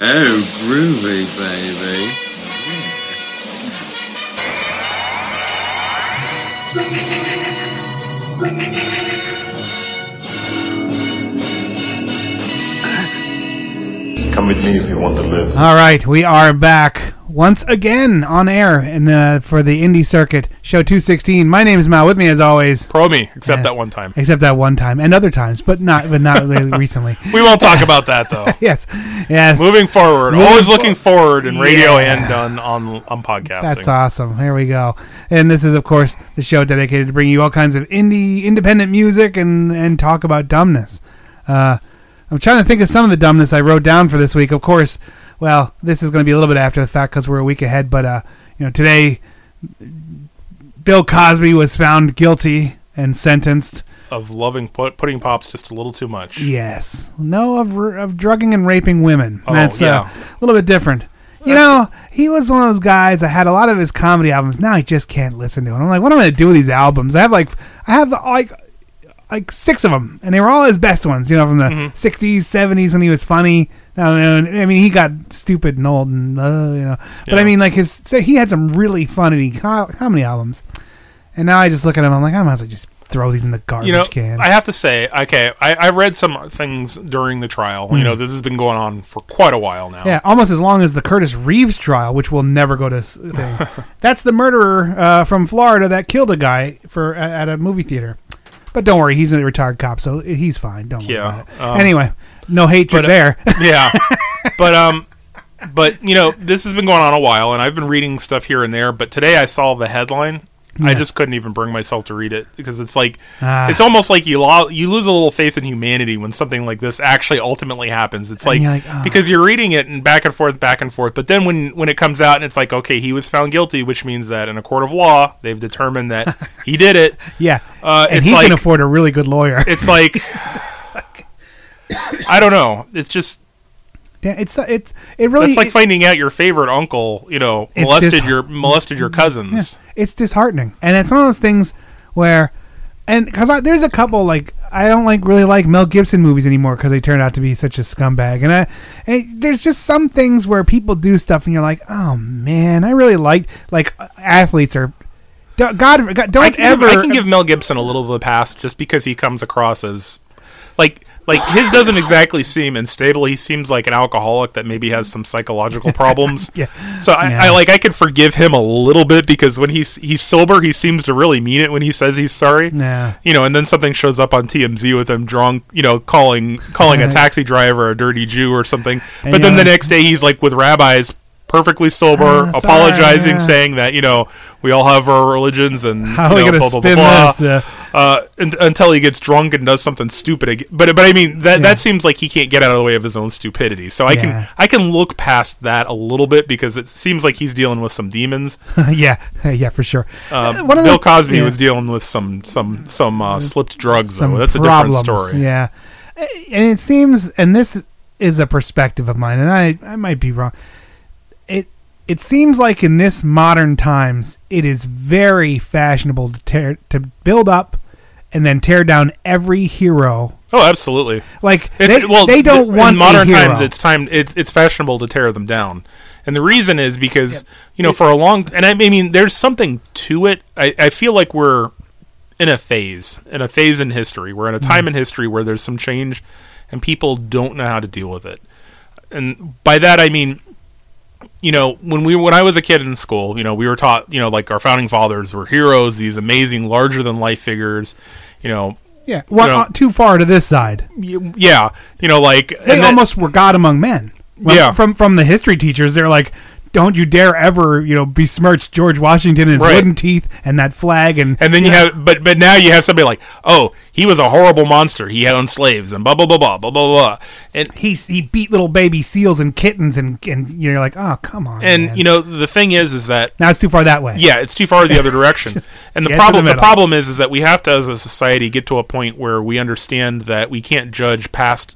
Oh, groovy, baby. Come with me if you want to live. All right, we are back once again on air for the Indie Circuit, show 216. My name is Mal. With me, as always, Pro-me, except that one time. Except that one time, and other times, but not really recently. We won't talk about that though. Yes. Moving forward, always looking forward in radio and on podcasting. That's awesome. Here we go. And this is, of course, the show dedicated to bringing you all kinds of independent music and talk about dumbness. I'm trying to think of some of the dumbness I wrote down for this week. Of course, well, this is going to be a little bit after the fact because we're a week ahead. But today, Bill Cosby was found guilty and sentenced of loving pudding pops just a little too much. Yes, no, of drugging and raping women. Oh, That's yeah. A little bit different. He was one of those guys. I had a lot of his comedy albums. Now I just can't listen to it. I'm like, what am I going to do with these albums? I have like 6 of them, and they were all his best ones, from the 60s, 70s when he was funny. I mean, he got stupid and old, and But Yeah. I mean, he had some really funny comedy albums. And now I just look at him, I'm like, I might as well just throw these in the garbage can. I have to say, okay, I read some things during the trial. This has been going on for quite a while now. Yeah, almost as long as the Curtis Reeves trial, which will never go to thing. That's the murderer from Florida that killed a guy at a movie theater. But don't worry, he's a retired cop, so he's fine. Don't worry about it. Anyway, no hatred there. Yeah. But this has been going on a while, and I've been reading stuff here and there. But today I saw the headline. Yeah. I just couldn't even bring myself to read it because it's like it's almost like you lose a little faith in humanity when something like this actually ultimately happens. It's like because you're reading it and back and forth, but then when it comes out and it's like, okay, he was found guilty, which means that in a court of law they've determined that he did it. Yeah, and he can afford a really good lawyer. It's like I don't know. It's just. Yeah, it really. It's like finding out your favorite uncle, molested your cousins. Yeah, it's disheartening, and it's one of those things where, and because there's a couple I don't really like Mel Gibson movies anymore because they turned out to be such a scumbag, and there's just some things where people do stuff and you're like, oh man, I really like athletes or. I can give Mel Gibson a little of a pass just because he comes across as like his doesn't exactly seem unstable. He seems like an alcoholic that maybe has some psychological problems. Yeah. So I could forgive him a little bit because when he's sober, he seems to really mean it when he says he's sorry. Yeah. And then something shows up on TMZ with him drunk, calling a taxi driver a dirty Jew or something. But then the next day he's like with rabbis, perfectly sober, apologizing, saying that we all have our religions and how are we gonna blah blah spin blah this? until he gets drunk and does something stupid again. But I mean that seems like he can't get out of the way of his own stupidity. So I can look past that a little bit because it seems like he's dealing with some demons. yeah, for sure. Bill Cosby was dealing with some slipped drugs though. That's problems. A different story. Yeah, and it seems, and this is a perspective of mine, and I might be wrong. It seems like in this modern times, it is very fashionable to build up and then tear down every hero. Oh, absolutely. They don't want in modern a hero. times. It's fashionable to tear them down, and the reason is because for a long and I mean there's something to it. I feel like we're in a phase in history. We're in a time in history where there's some change, and people don't know how to deal with it. And by that I mean. When I was a kid in school, we were taught, like our founding fathers were heroes, these amazing, larger than life figures, Yeah, too far to this side. Yeah, they almost were God among men. From the history teachers, they're like, don't you dare ever, besmirch George Washington and his wooden teeth and that flag. And then you have, but now you have somebody like, oh, he was a horrible monster. He owned slaves and blah, blah, blah, blah, blah, blah, blah. And he beat little baby seals and kittens and you're like, oh, come on. And, man. the thing is that. Now it's too far that way. Yeah, it's too far the other direction. And the problem is that we have to, as a society, get to a point where we understand that we can't judge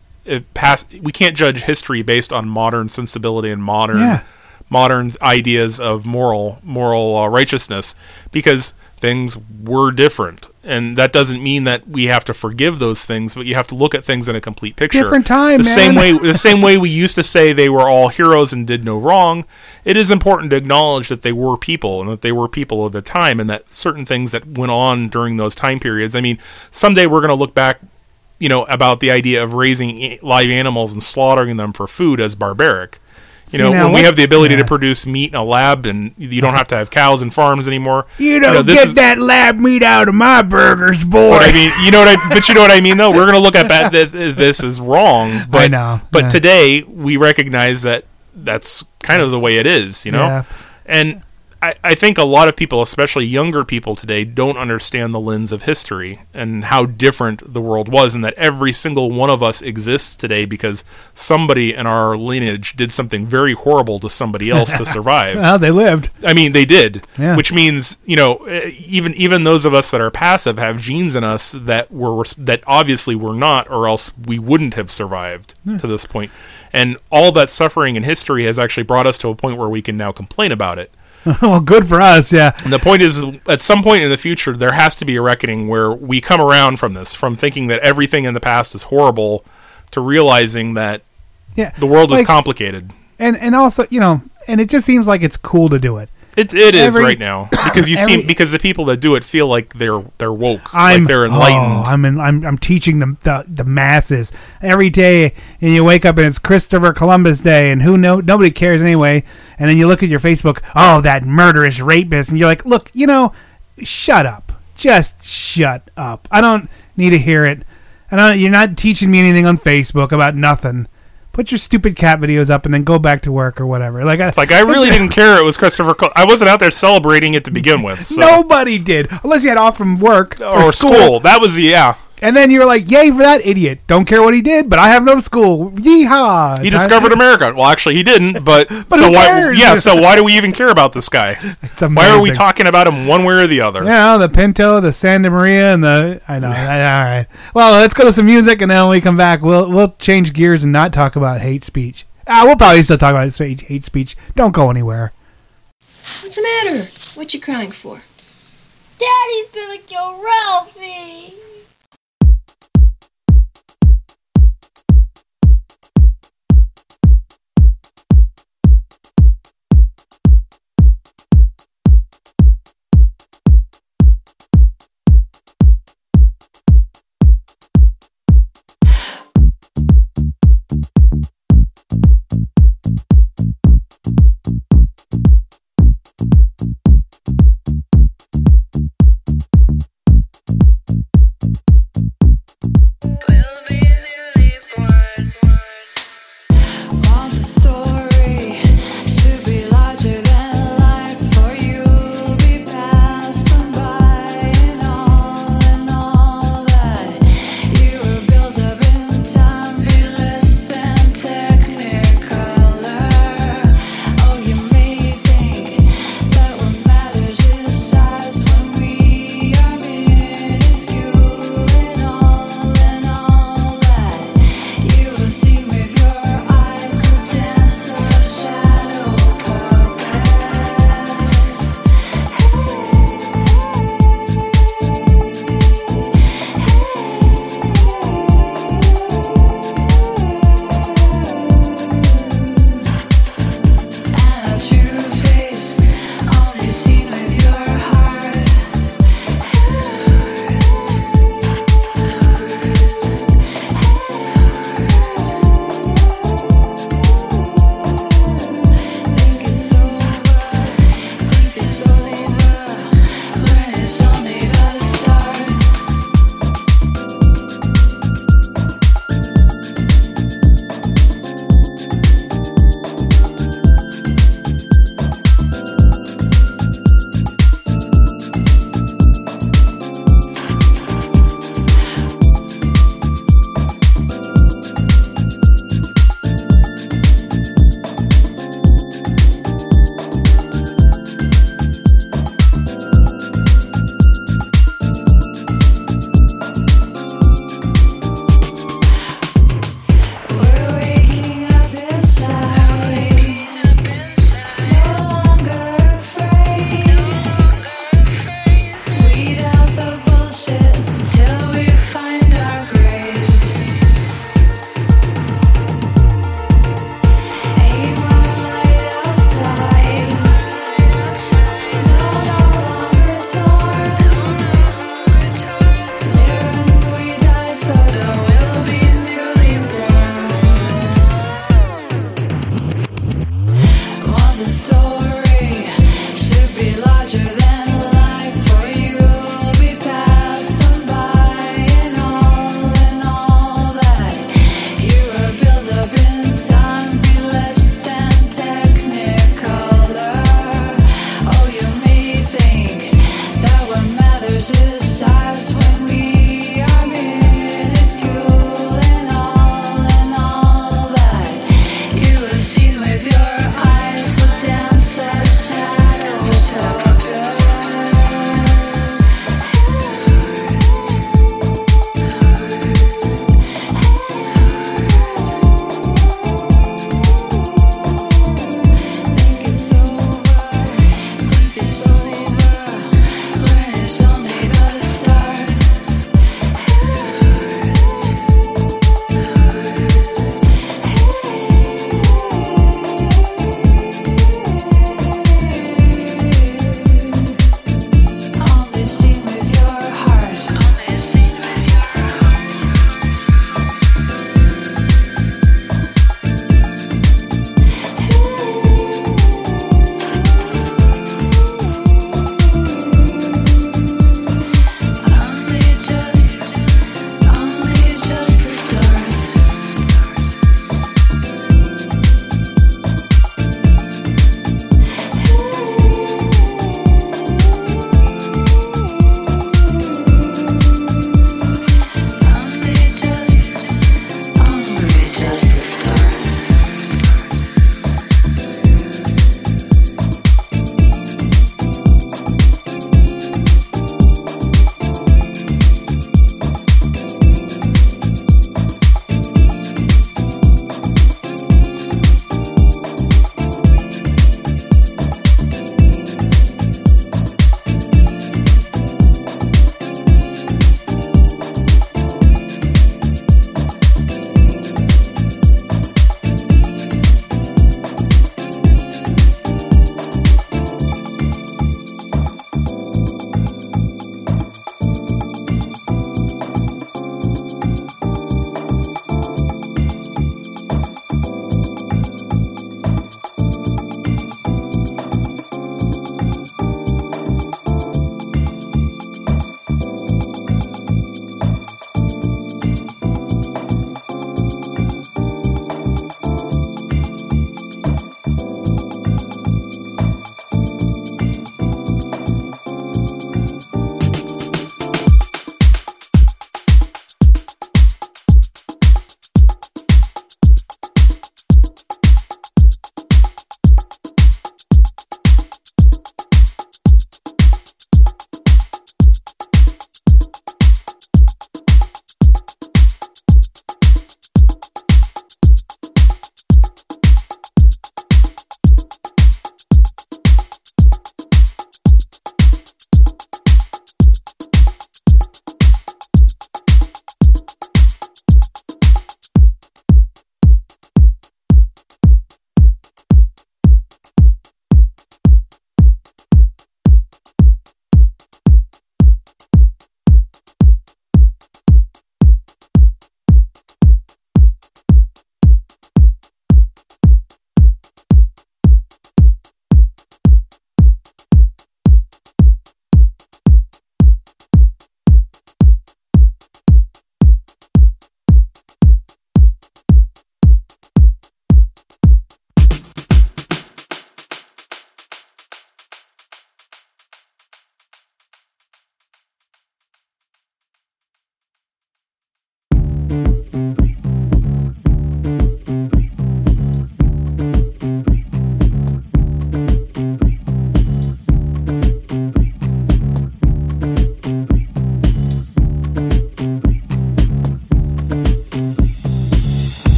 we can't judge history based on modern sensibility and modern ideas of moral righteousness because things were different and that doesn't mean that we have to forgive those things, but you have to look at things in a complete picture. Different time, the same way we used to say they were all heroes and did no wrong. It is important to acknowledge that they were people, and that they were people of the time, and that certain things that went on during those time periods. I mean, someday we're going to look back, about the idea of raising live animals and slaughtering them for food as barbaric. When we have the ability to produce meat in a lab, and you don't have to have cows and farms anymore. You don't get that lab meat out of my burgers, boy. But I mean, you know what I mean, though. We're going to look at this as wrong. But, I know. But today we recognize that that's kind of the way it is, Yeah. And I think a lot of people, especially younger people today, don't understand the lens of history and how different the world was, and that every single one of us exists today because somebody in our lineage did something very horrible to somebody else to survive. Well, they lived. I mean, they did, yeah. Which means, even those of us that are passive have genes in us that obviously were not, or else we wouldn't have survived to this point. And all that suffering in history has actually brought us to a point where we can now complain about it. Well, good for us, yeah. And the point is, at some point in the future, there has to be a reckoning where we come around from this, from thinking that everything in the past is horrible, to realizing that the world is complicated. And also, and it just seems like it's cool to do it. It is right now, because because the people that do it feel like they're woke, like they're enlightened. I'm teaching them the masses every day, and you wake up and it's Christopher Columbus Day, and nobody cares anyway. And then you look at your Facebook, that murderous rapist, and you're like, look, shut up, just shut up. I don't need to hear it. You're not teaching me anything on Facebook about nothing. Put your stupid cat videos up and then go back to work or whatever. I really didn't care it was Christopher Columbus. I wasn't out there celebrating it to begin with. So. Nobody did, unless you had off from work or school. That was And then you were like, yay for that idiot. Don't care what he did, but I have no school. Yeehaw. He discovered America. Well, actually, he didn't, but so why do we even care about this guy? It's amazing. Why are we talking about him one way or the other? Yeah, the Pinto, the Santa Maria, and I know. All right. Well, let's go to some music, and then when we come back, we'll change gears and not talk about hate speech. We'll probably still talk about hate speech. Don't go anywhere. What's the matter? What you crying for? Daddy's gonna kill Ralphie.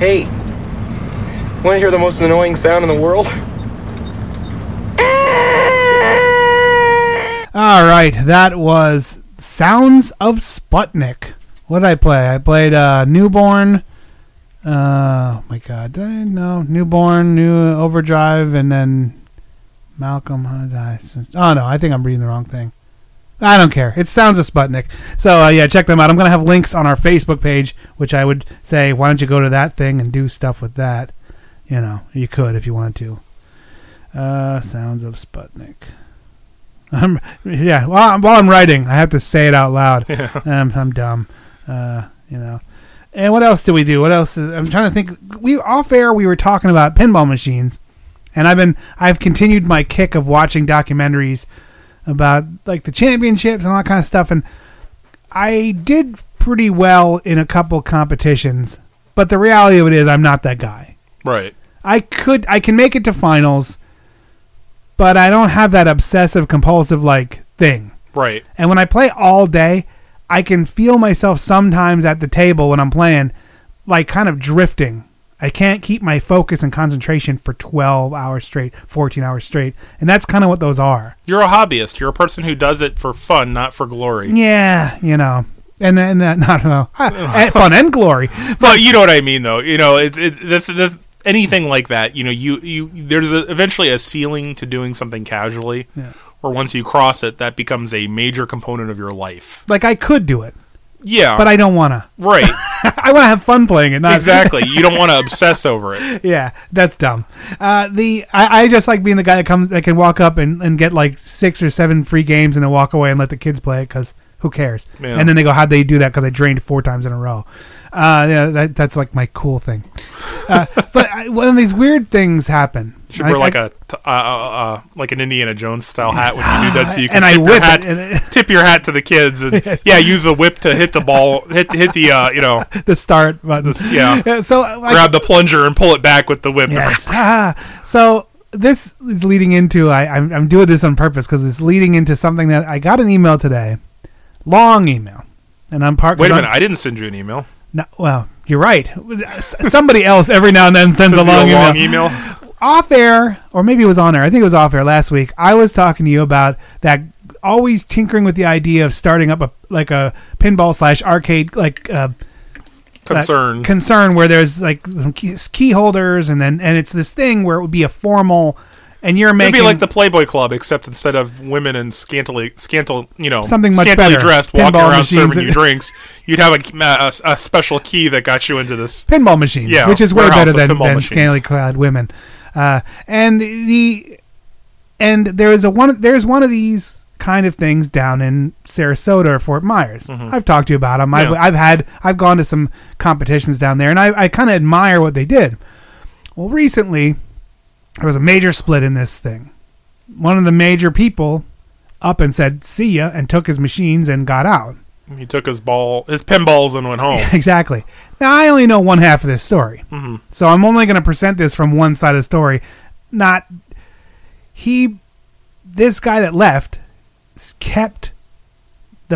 Hey, want to hear the most annoying sound in the world? All right, that was Sounds of Sputnik. What did I play? I played Newborn. Oh my God! Newborn, New Overdrive, and then Malcolm. Oh no, I think I'm reading the wrong thing. I don't care. It Sounds of Sputnik. So yeah, check them out. I'm gonna have links on our Facebook page, which I would say, why don't you go to that thing and do stuff with that? You know, you could if you wanted to. Sounds of Sputnik. While I'm writing, I have to say it out loud. Yeah. I'm dumb. You know. And what else do we do? What else? I'm trying to think. Off air we were talking about pinball machines, and I've continued my kick of watching documentaries about like the championships and all that kind of stuff. And I did pretty well in a couple competitions, but the reality of it is I'm not that guy. Right. I can make it to finals, but I don't have that obsessive compulsive like thing. Right. And when I play all day, I can feel myself sometimes at the table when I'm playing, like kind of drifting. I can't keep my focus and concentration for 12 hours straight, 14 hours straight. And that's kind of what those are. You're a hobbyist. You're a person who does it for fun, not for glory. Yeah, you know. And fun and glory. But you know what I mean, though. You know, anything like that, you know, there's eventually a ceiling to doing something casually. Yeah. Or once you cross it, that becomes a major component of your life. Like I could do it. Yeah. But I don't want to. Right. I want to have fun playing it. Not exactly. You don't want to obsess over it. Yeah, that's dumb. I just like being the guy that can walk up and get like 6 or 7 free games and then walk away and let the kids play it because who cares? Yeah. And then they go, how'd they do that? Because I drained 4 times in a row. Yeah, that's like my cool thing. But one of these weird things happen. You should wear like an Indiana Jones style hat when you do that, so you can tip your hat to the kids, and use the whip to hit the ball, hit the the start button. So grab the plunger and pull it back with the whip. Yes. So this is leading into I'm doing this on purpose because it's leading into something that I got an email today, long email, and I'm part. Wait a minute, I didn't send you an email. No, well, you're right. Somebody else every now and then sends a long email. Off air, or maybe it was on air. I think it was off air last week. I was talking to you about that, always tinkering with the idea of starting up a pinball / arcade concern where there's like some key holders and it's this thing where it would be a formal. And you're making... It'd be like the Playboy Club, except instead of women in scantily something much scantily better. dressed, walking around serving you drinks, you'd have a special key that got you into this... Pinball machine, which is way better than scantily clad women. And there's one of these kind of things down in Sarasota or Fort Myers. Mm-hmm. I've talked to you about them. Yeah. I've gone to some competitions down there, and I kind of admire what they did. Well, recently... there was a major split in this thing. One of the major people up and said, see ya, and took his machines and got out. He took his pinballs and went home. Exactly. Now, I only know one half of this story. Mm-hmm. So I'm only going to present this from one side of the story. This guy that left kept the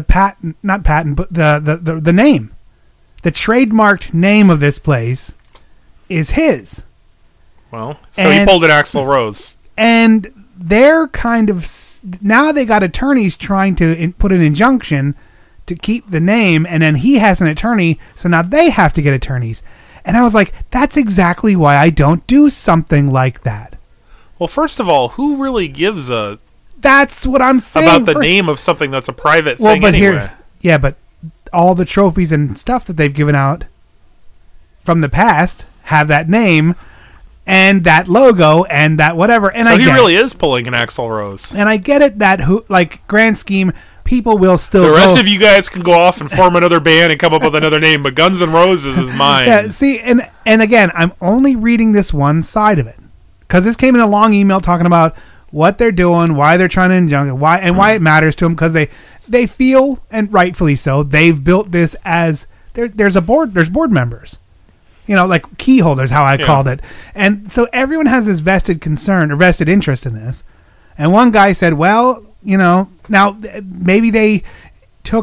the name. The trademarked name of this place is his. Well, he pulled an Axl Rose. And they're kind of... now they got attorneys trying to put an injunction to keep the name, and then he has an attorney, so now they have to get attorneys. And I was like, that's exactly why I don't do something like that. Well, first of all, who really gives a... That's what I'm saying. About the name of something that's a private thing anyway. But all the trophies and stuff that they've given out from the past have that name... and that logo and that whatever. And so he really is pulling an Axl Rose. And I get it that grand scheme, people will still. The rest of you guys can go off and form another band and come up with another name, but Guns N' Roses is mine. Yeah, see, and again, I'm only reading this one side of it because this came in a long email talking about what they're doing, why they're trying to injunct it, why it matters to them because they feel, and rightfully so, they've built this as there's board members. Like key holders, how I called it. And so everyone has this vested concern or vested interest in this. And one guy said, well, now maybe they took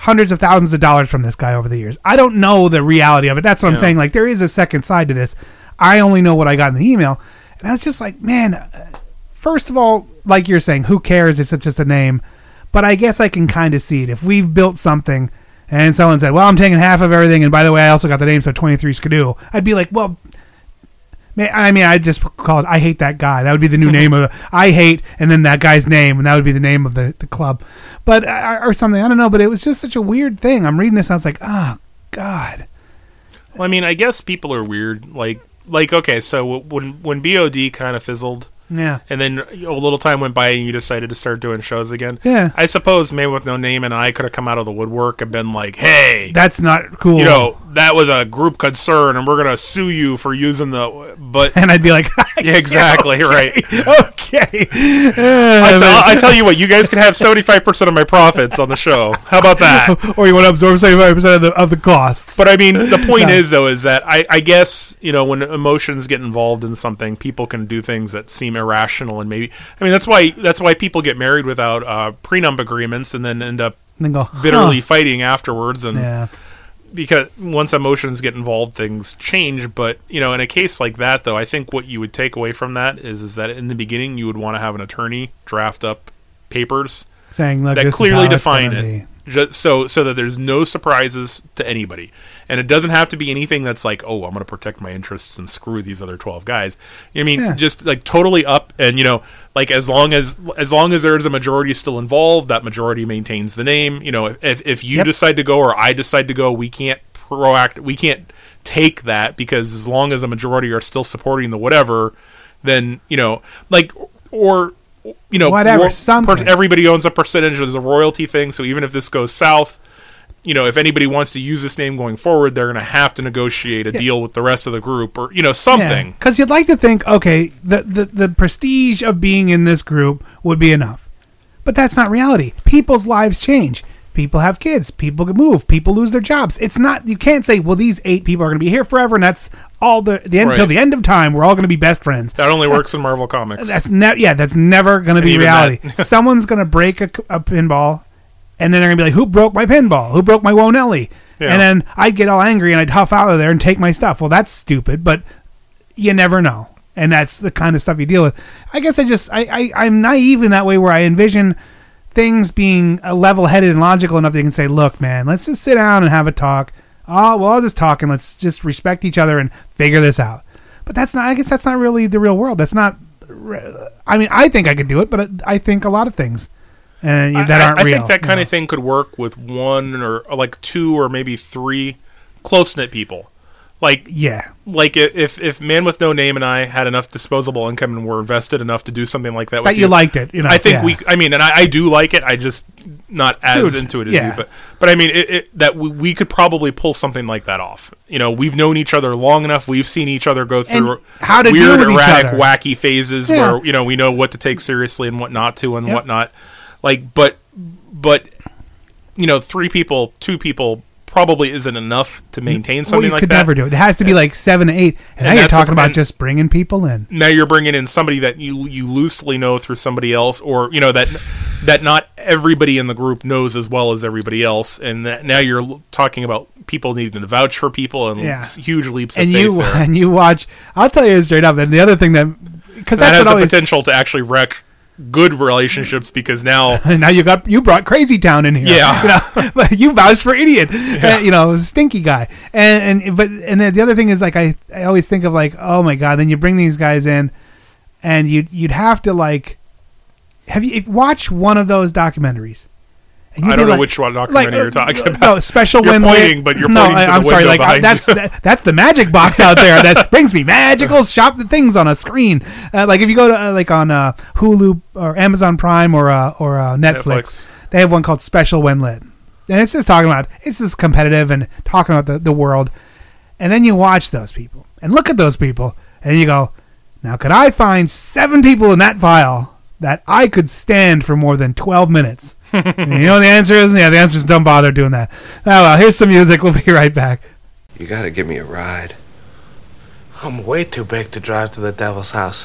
hundreds of thousands of dollars from this guy over the years. I don't know the reality of it. That's what I'm saying. Like, there is a second side to this. I only know what I got in the email. And I was just like, man, first of all, like you're saying, who cares? It's just a name. But I guess I can kind of see it. If we've built something and someone said, well, I'm taking half of everything, and by the way, I also got the name, so 23 Skidoo, I'd be like, well, I mean, I'd just call it I Hate That Guy. That would be the new name of it. I Hate, and then that guy's name, and that would be the name of the club. But, or something, I don't know, but it was just such a weird thing. I'm reading this, and I was like, oh, God. Well, I mean, I guess people are weird. Like okay, so when BOD kind of fizzled, yeah, and then a little time went by and you decided to start doing shows again, yeah, I suppose Man with No Name and I could have come out of the woodwork and been like, hey, that's not cool. You know, that was a group concern, and we're gonna sue you for using but and I'd be like, yeah, exactly, right. Okay. I tell you what, you guys can have 75% of my profits on the show. How about that? Or you want to absorb 75% of the costs. But I mean, the point is that I guess, you know, when emotions get involved in something, people can do things that seem irrational, and maybe, I mean, that's why people get married without prenup agreements and then end up bitterly fighting afterwards, and because once emotions get involved, things change. But, you know, in a case like that, though, I think what you would take away from that is that in the beginning you would want to have an attorney draft up papers saying, look, that clearly define it, just so that there's no surprises to anybody. And it doesn't have to be anything that's like, oh, I'm going to protect my interests and screw these other 12 guys. I mean, just like totally up, and, you know, like as long as there's a majority still involved, that majority maintains the name. You know, if you decide to go or I decide to go, we can't take that, because as long as a majority are still supporting the whatever, then, you know, like, or, you know, whatever, something. Everybody owns a percentage. There's a royalty thing, so even if this goes south, you know, if anybody wants to use this name going forward, they're going to have to negotiate a deal with the rest of the group, or, you know, something. Because you'd like to think, okay, the prestige of being in this group would be enough. But that's not reality. People's lives change. People have kids. People move. People lose their jobs. It's not, you can't say, well, these 8 people are going to be here forever, and that's all the end till the end of time. We're all going to be best friends. That only works in Marvel Comics. That's never going to be reality. Someone's going to break a pinball, and then they're going to be like, who broke my pinball? Who broke my Wonelli? Yeah. And then I'd get all angry and I'd huff out of there and take my stuff. Well, that's stupid, but you never know. And that's the kind of stuff you deal with. I guess I'm naive in that way, where I envision things being level-headed and logical enough that you can say, look, man, let's just sit down and have a talk. Oh, well, I'll just talk, and let's just respect each other and figure this out. But that's not, I guess that's not really the real world. That's not, I mean, I think I could do it, but I think a lot of things that aren't real. I think that kind of thing could work with 1 or like 2 or maybe 3 close-knit people. Like, like if Man with No Name and I had enough disposable income and were invested enough to do something like that with you liked it, you know. I think and I do like it. I just not as into it as you, but I mean that we could probably pull something like that off. You know, we've known each other long enough. We've seen each other go through weird, erratic, wacky phases where, you know, we know what to take seriously and what not to, and whatnot. Like, but you know, 3 people, 2 people probably isn't enough to maintain something like that. You could never do it. It has to be like 7 to 8. And now you're talking about just bringing people in. Now you're bringing in somebody that you loosely know through somebody else, or, you know, that not everybody in the group knows as well as everybody else. And now you're talking about people needing to vouch for people, and huge leaps of faith there. And you watch, I'll tell you straight up, and the other thing because that has the potential to actually wreck good relationships, because now you brought Crazy Town in here. Yeah, you know, but you vouched for Idiot. You know, stinky guy. And then the other thing is, like, I always think of, like, oh my god, then you bring these guys in, and you'd have to, like, have you watch one of those documentaries? I don't know which one documentary you're talking about. No, Special You're When pointing, but you're pointing to the I'm sorry, window like that's the magic box out there that brings me magical shop things on a screen. Like if you go to like on Hulu or Amazon Prime or Netflix, they have one called Special When Lit, and it's just talking about, it's just competitive and talking about the world. And then you watch those people and look at those people, and you go, now could I find 7 people in that file that I could stand for more than 12 minutes? You know the answer is? Yeah, the answer is don't bother doing that. Oh, well, here's some music. We'll be right back. You gotta give me a ride. I'm way too big to drive to the devil's house.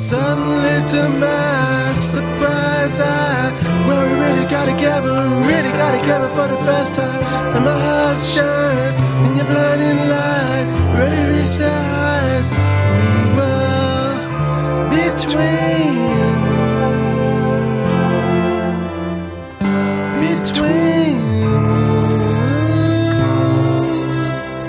Suddenly to my surprise, well, we really got together for the first time. And my heart shines in your blinding light, ready to reach the heights. We were between moons, between moons.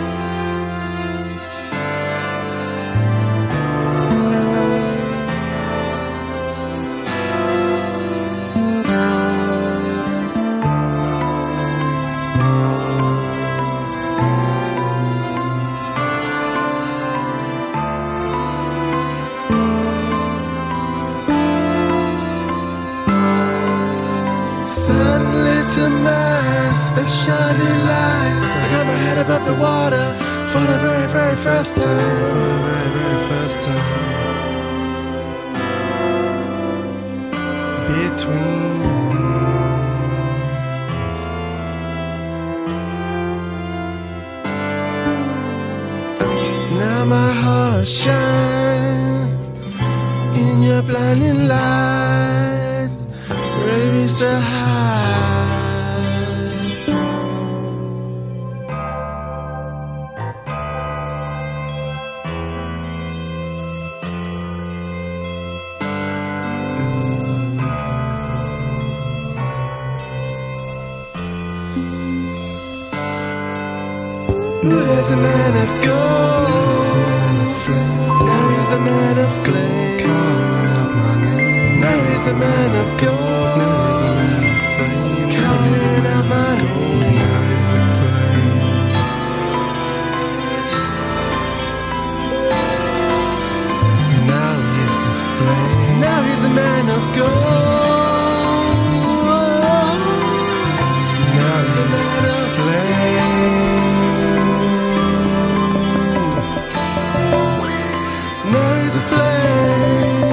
Suddenly to my special delight, I got my head above the water for the very, very first time. Very, very first time. Between moons. Now my heart shines in your blinding light, ready to reach the heights. Ooh, there's a man of gold. Now he's a man of flame. Calling out my name. Now he's a man of gold. Calling out my name. Now he's a flame. Now he's a flame. Now he's a man of gold. Now he's a flame. Now he's a flame.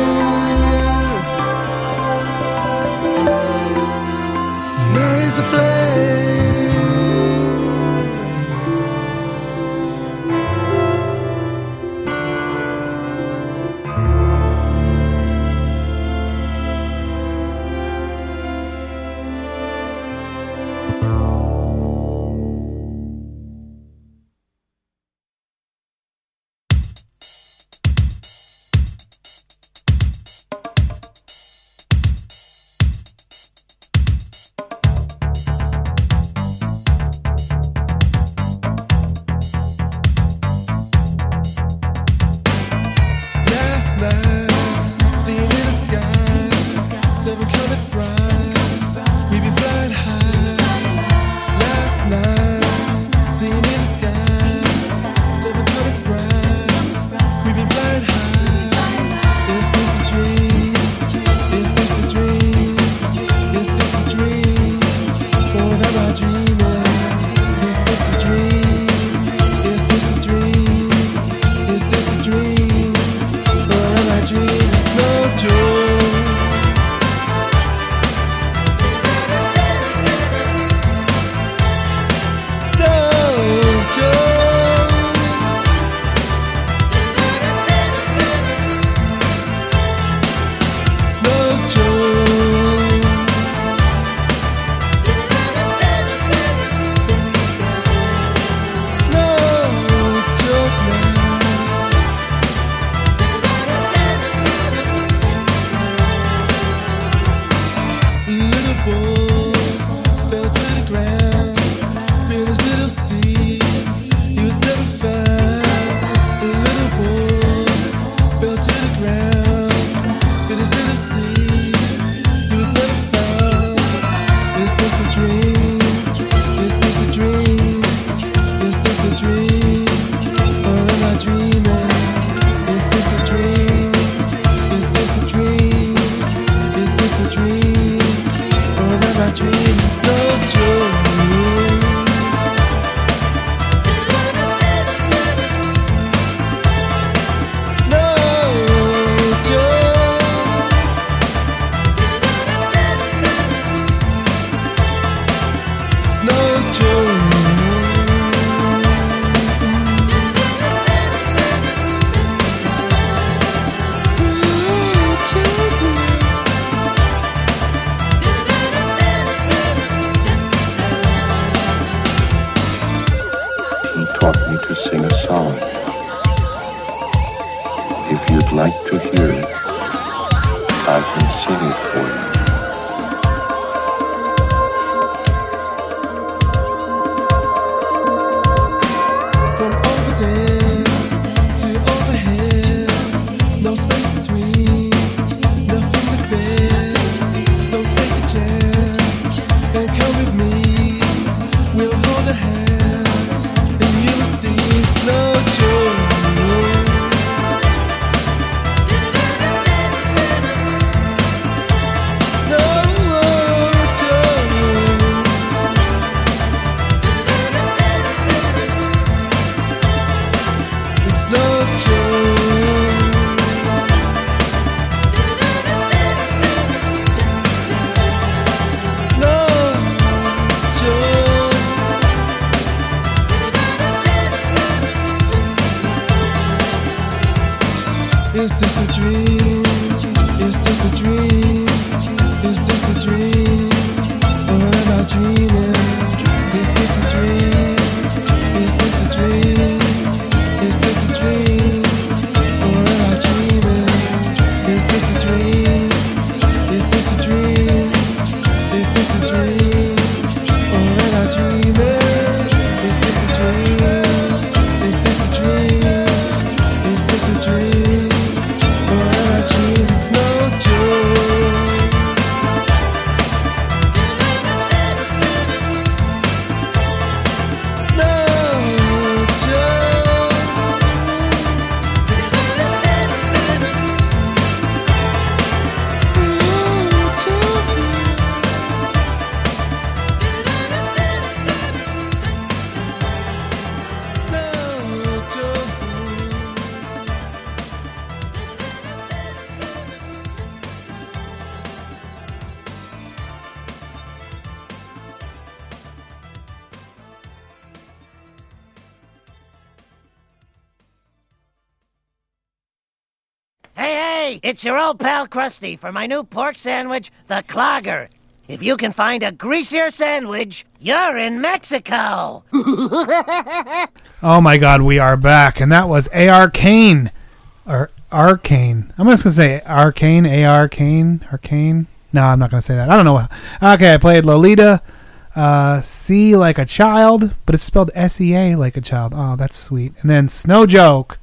Now he's a flame. I can sing it for you. From over there to overhead, no space between, nothing to fear. Don't take a chance and come with me. We'll hold a hand and you will see it's no joke. It's no It's no joke. It's no joke. Is this a dream? Is this a dream? Is this a dream? Or am I dreaming? Is this a dream? Is this a dream? Is this a dream? Or am I dreaming? Is this a dream? Is this a dream? Is this a dream? Or am I dreaming? Is this a dream? Is this a dream? Is this a dream? Or am I dreaming? It's no joke. It's no joke. It's no joke. Hey, it's your old pal Krusty for my new pork sandwich, the Clogger. If you can find a greasier sandwich, you're in Mexico. Oh my God, we are back, and that was Arcane, or Arcane. I'm just gonna say Arcane, Arcane. No, I'm not gonna say that. I don't know. Okay, I played Lolita, C like a child, but it's spelled S-E-A like a child. Oh, that's sweet. And then Snow Joke.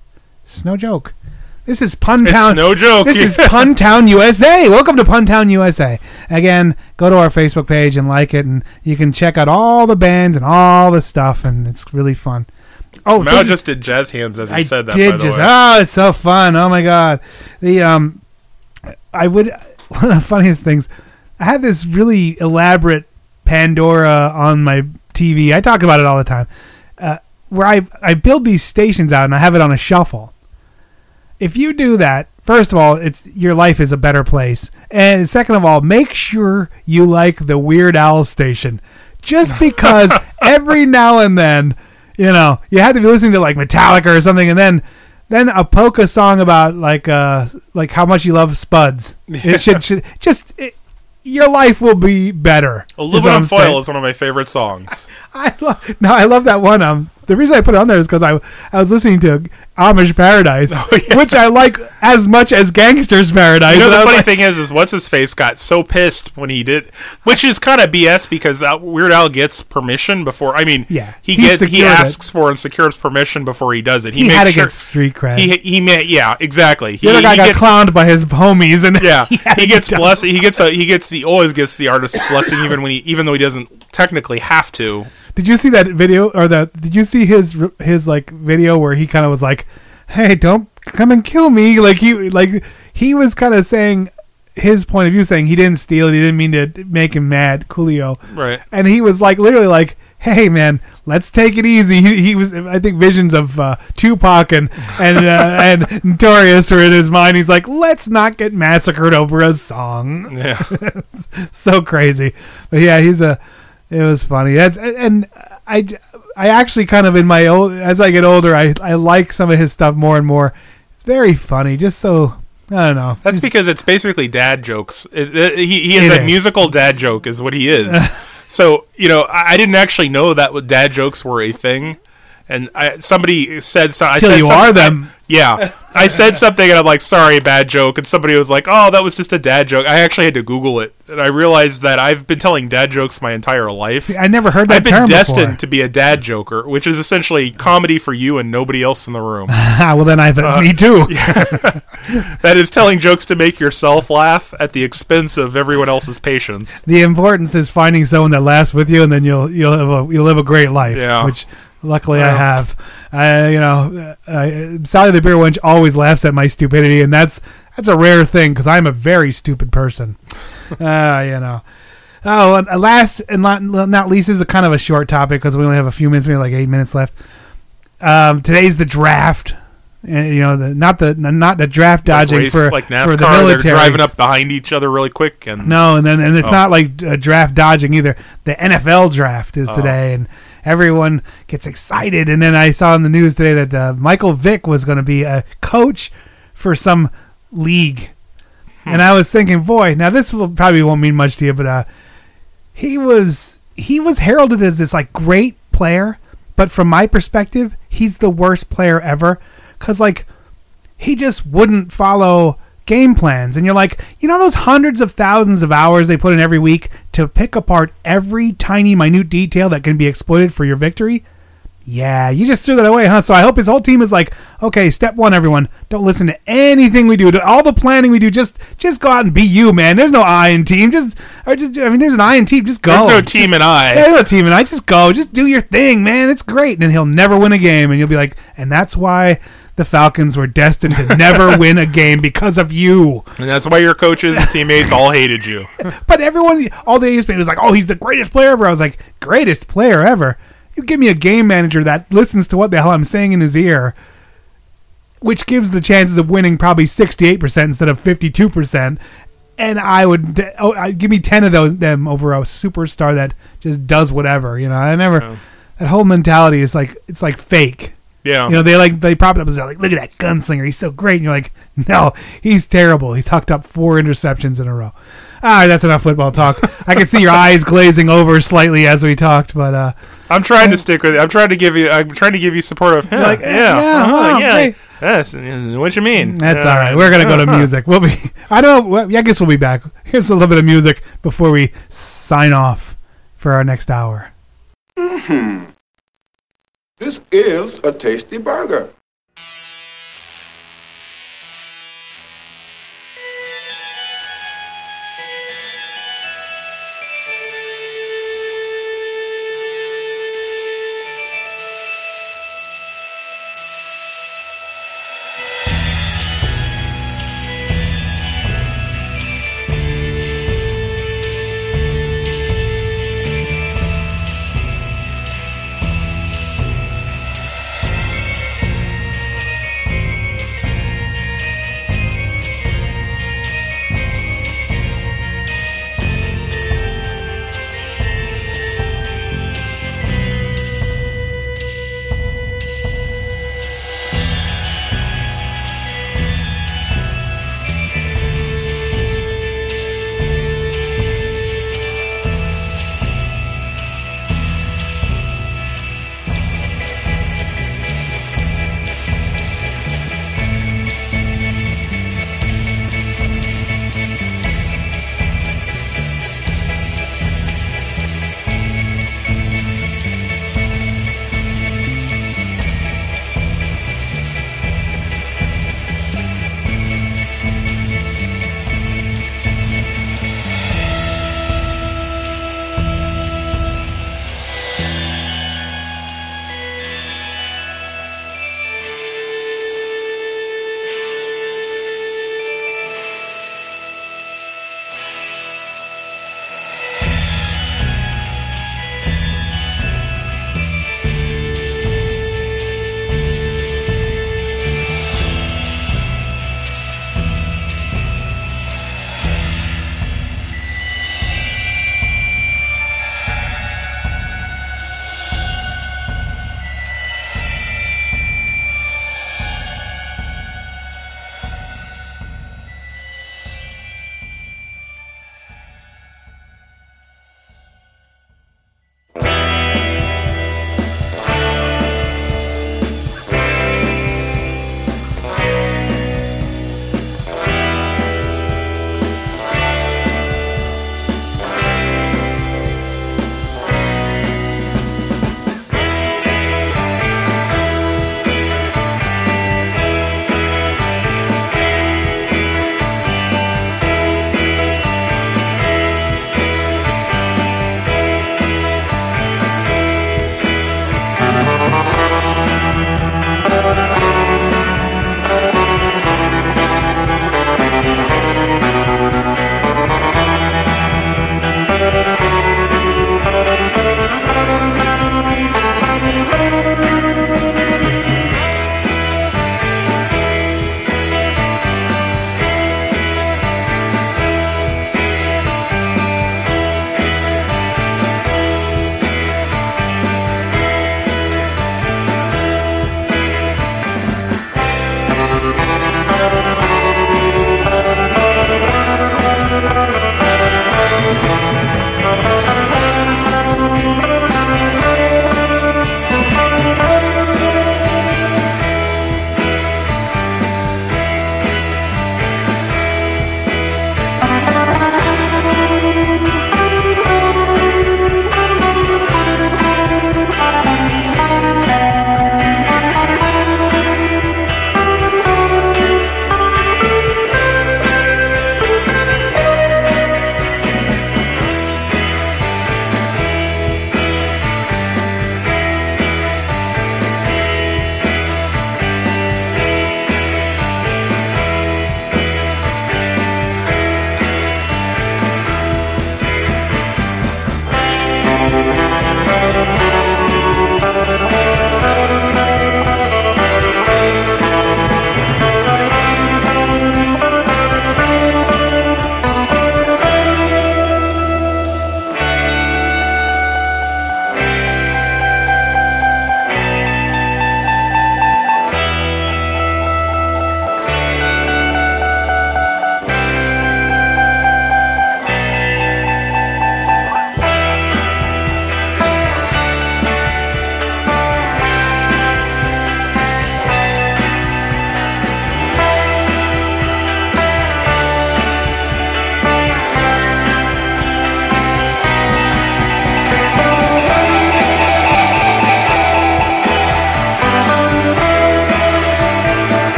This is Puntown. No joke. This is Puntown, USA. Welcome to Puntown, USA. Again, go to our Facebook page and like it, and you can check out all the bands and all the stuff, and it's really fun. Oh, Mao just did jazz hands as he said that. Did by the just. way. Oh, it's so fun. Oh my God. One of the funniest things. I have this really elaborate Pandora on my TV. I talk about it all the time. Where I build these stations out and I have it on a shuffle. If you do that, first of all, your life is a better place. And second of all, make sure you like the Weird Al station. Just because every now and then, you have to be listening to like Metallica or something, and then a polka song about like how much you love Spuds. It should just your life will be better. Aluminum Foil is one of my favorite songs. I love that one. The reason I put it on there is because I was listening to Amish Paradise, which I like as much as Gangster's Paradise. The funny thing is what's his face got so pissed when he did, which is kind of BS because Weird Al gets permission before. I mean, he asks for and secures permission before he does it. He had to get street cred. Yeah, exactly. The other guy got clowned by his homies, and he gets blessed. He always gets the artist's blessing, even though he doesn't technically have to. Did you see that video, did you see his like video where he kind of was like, "Hey, don't come and kill me"? He was kind of saying his point of view, saying he didn't steal it, he didn't mean to make him mad, Coolio. Right. And he was like literally like, "Hey man, let's take it easy." He was, I think, visions of Tupac and Notorious were in his mind. He's like, "Let's not get massacred over a song." Yeah. So crazy. But yeah, it was funny. I actually kind of as I get older, I like some of his stuff more and more. It's very funny. Just so, I don't know. That's because it's basically dad jokes. He is a musical dad joke is what he is. So, I didn't actually know that dad jokes were a thing. And somebody said... Till you are them. Yeah, I said something and I'm like, sorry, bad joke. And somebody was like, oh, that was just a dad joke. I actually had to Google it. And I realized that I've been telling dad jokes my entire life. I never heard that I've been term destined before. to be a dad joker, which is essentially comedy for you and nobody else in the room. Well, then me too. That is telling jokes to make yourself laugh at the expense of everyone else's patience. The importance is finding someone that laughs with you, and then you'll live a great life. Yeah. Which luckily I have. Sally the Beer Wench always laughs at my stupidity, and that's a rare thing because I'm a very stupid person. Oh, and last and not least is a kind of a short topic because we only have a few minutes, maybe like 8 minutes left. Today's the draft. Not the draft dodging for like NASCAR, for the military. they're driving up behind each other really quick. And it's not like draft dodging either. The NFL draft is today, and everyone gets excited. And then I saw in the news today that Michael Vick was going to be a coach for some league. And I was thinking, boy, now this probably won't mean much to you, but he was heralded as this like great player, but from my perspective, he's the worst player ever. Because, like, he just wouldn't follow game plans. And you're like, those hundreds of thousands of hours they put in every week to pick apart every tiny, minute detail that can be exploited for your victory? Yeah, you just threw that away, huh? So I hope his whole team is like, okay, step one, everyone. Don't listen to anything we do. All the planning we do, just go out and be you, man. There's no I in team. There's an I in team. Just go. There's no team and I. There's no team and I. Just go. Just do your thing, man. It's great. And then he'll never win a game. And you'll be like, and that's why the Falcons were destined to never win a game because of you. And that's why your coaches and teammates all hated you. But everyone, all the ESPN was like, oh, he's the greatest player ever. I was like, greatest player ever? You give me a game manager that listens to what the hell I'm saying in his ear, which gives the chances of winning probably 68% instead of 52%. And I would give me 10 of them over a superstar that just does whatever. That whole mentality is like, it's like fake. Yeah. They prop it up and they're like, look at that gunslinger. He's so great. And you're like, no, he's terrible. He's hucked up 4 interceptions in a row. All right, that's enough football talk. I can see your eyes glazing over slightly as we talked, but I'm trying to stick with it. I'm trying to give you support of like, That's what you mean. That's all right. We're gonna go to music. We'll be. I guess we'll be back. Here's a little bit of music before we sign off for our next hour. This is a tasty burger.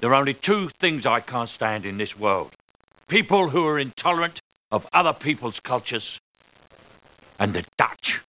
There are only two things I can't stand in this world. People who are intolerant of other people's cultures, and the Dutch.